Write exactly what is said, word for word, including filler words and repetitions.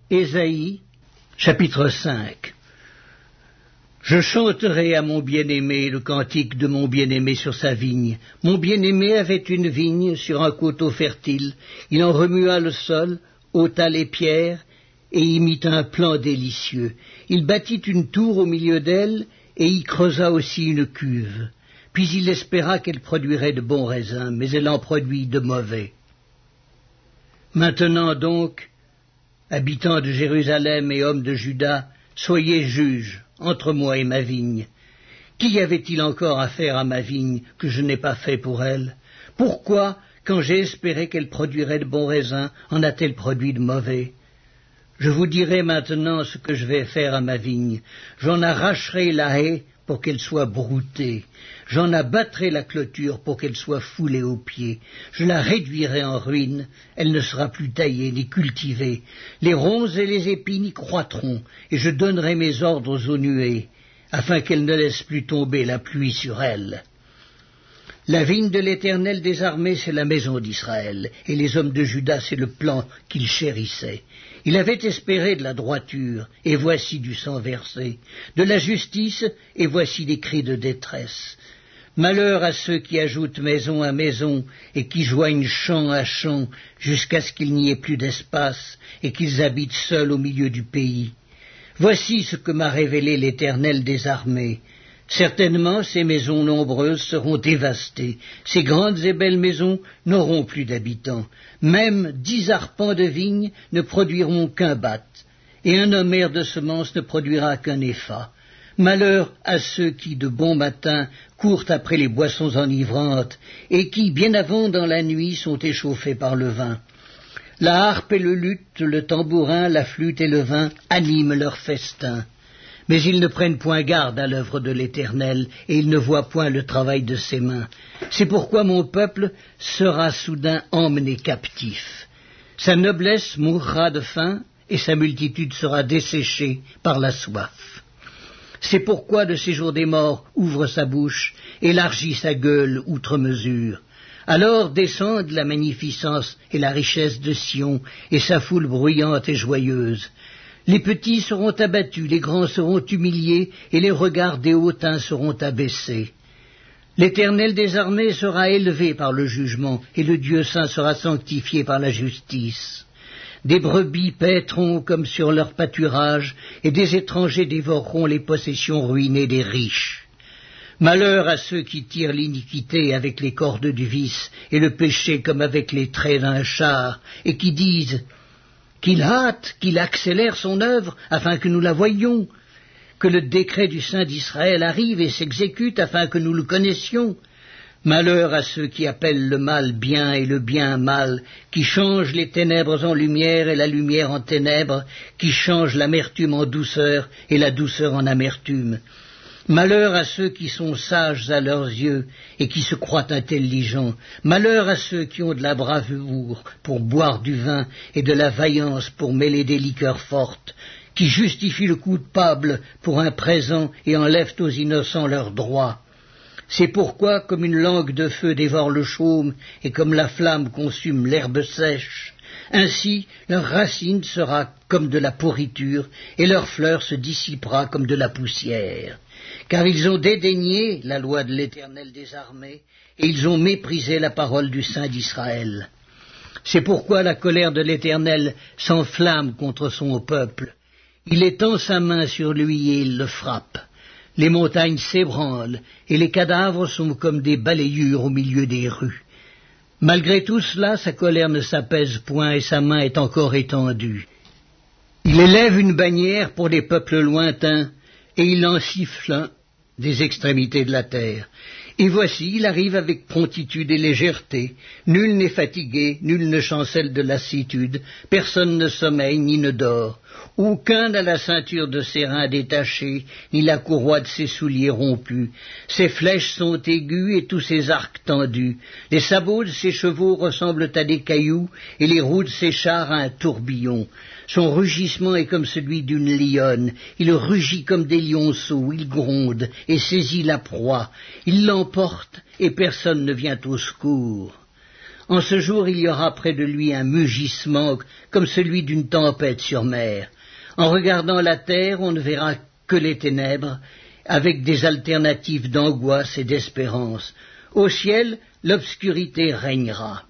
Ésaïe, chapitre cinq. Je chanterai à mon bien-aimé le cantique de mon bien-aimé sur sa vigne. Mon bien-aimé avait une vigne sur un coteau fertile. Il en remua le sol, ôta les pierres, et y mit un plan délicieux. Il bâtit une tour au milieu d'elle, et y creusa aussi une cuve. Puis il espéra qu'elle produirait de bons raisins, mais elle en produit de mauvais. Maintenant donc, habitants de Jérusalem et hommes de Juda, soyez juges entre moi et ma vigne. Qu'y avait-il encore à faire à ma vigne que je n'ai pas fait pour elle? Pourquoi, quand j'ai espéré qu'elle produirait de bons raisins, en a-t-elle produit de mauvais? Je vous dirai maintenant ce que je vais faire à ma vigne. J'en arracherai la haie pour qu'elle soit broutée. J'en abattrai la clôture pour qu'elle soit foulée aux pieds. Je la réduirai en ruine. Elle ne sera plus taillée ni cultivée. Les ronces et les épines y croîtront, et je donnerai mes ordres aux nuées, afin qu'elles ne laissent plus tomber la pluie sur elle. La vigne de l'Éternel des armées, c'est la maison d'Israël, et les hommes de Juda, c'est le plan qu'il chérissait. Il avait espéré de la droiture, et voici du sang versé, de la justice, et voici des cris de détresse. Malheur à ceux qui ajoutent maison à maison, et qui joignent champ à champ, jusqu'à ce qu'il n'y ait plus d'espace, et qu'ils habitent seuls au milieu du pays. Voici ce que m'a révélé l'Éternel des armées. Certainement, ces maisons nombreuses seront dévastées. Ces grandes et belles maisons n'auront plus d'habitants. Même dix arpents de vigne ne produiront qu'un bath, et un homère de semences ne produira qu'un épha. Malheur à ceux qui, de bon matin, courent après les boissons enivrantes, et qui, bien avant dans la nuit, sont échauffés par le vin. La harpe et le luth, le tambourin, la flûte et le vin animent leur festin. Mais ils ne prennent point garde à l'œuvre de l'Éternel, et ils ne voient point le travail de ses mains. C'est pourquoi mon peuple sera soudain emmené captif. Sa noblesse mourra de faim, et sa multitude sera desséchée par la soif. C'est pourquoi le séjour des morts ouvre sa bouche, élargit sa gueule outre mesure. Alors descendent la magnificence et la richesse de Sion, et sa foule bruyante et joyeuse. Les petits seront abattus, les grands seront humiliés, et les regards des hautains seront abaissés. L'Éternel des armées sera élevé par le jugement, et le Dieu saint sera sanctifié par la justice. Des brebis paîtront comme sur leur pâturage, et des étrangers dévoreront les possessions ruinées des riches. Malheur à ceux qui tirent l'iniquité avec les cordes du vice, et le péché comme avec les traits d'un char, et qui disent qu'il hâte, qu'il accélère son œuvre, afin que nous la voyions, que le décret du Saint d'Israël arrive et s'exécute, afin que nous le connaissions. Malheur à ceux qui appellent le mal bien et le bien mal, qui changent les ténèbres en lumière et la lumière en ténèbres, qui changent l'amertume en douceur et la douceur en amertume. Malheur à ceux qui sont sages à leurs yeux et qui se croient intelligents. Malheur à ceux qui ont de la bravoure pour boire du vin et de la vaillance pour mêler des liqueurs fortes, qui justifient le coupable pour un présent et enlèvent aux innocents leurs droits. C'est pourquoi, comme une langue de feu dévore le chaume et comme la flamme consume l'herbe sèche, ainsi leur racine sera comme de la pourriture et leur fleur se dissipera comme de la poussière. Car ils ont dédaigné la loi de l'Éternel des armées, et ils ont méprisé la parole du Saint d'Israël. C'est pourquoi la colère de l'Éternel s'enflamme contre son peuple. Il étend sa main sur lui et il le frappe. Les montagnes s'ébranlent, et les cadavres sont comme des balayures au milieu des rues. Malgré tout cela, sa colère ne s'apaise point, et sa main est encore étendue. Il élève une bannière pour des peuples lointains, et il en siffle un des extrémités de la terre. Et voici, il arrive avec promptitude et légèreté. Nul n'est fatigué, nul ne chancelle de lassitude, personne ne sommeille ni ne dort. Aucun n'a la ceinture de ses reins détachée, ni la courroie de ses souliers rompue. Ses flèches sont aiguës et tous ses arcs tendus. Les sabots de ses chevaux ressemblent à des cailloux, et les roues de ses chars à un tourbillon. Son rugissement est comme celui d'une lionne. Il rugit comme des lionceaux, il gronde et saisit la proie. Il l'emporte et personne ne vient au secours. En ce jour, il y aura près de lui un mugissement comme celui d'une tempête sur mer. En regardant la terre, on ne verra que les ténèbres, avec des alternatives d'angoisse et d'espérance. Au ciel, l'obscurité régnera.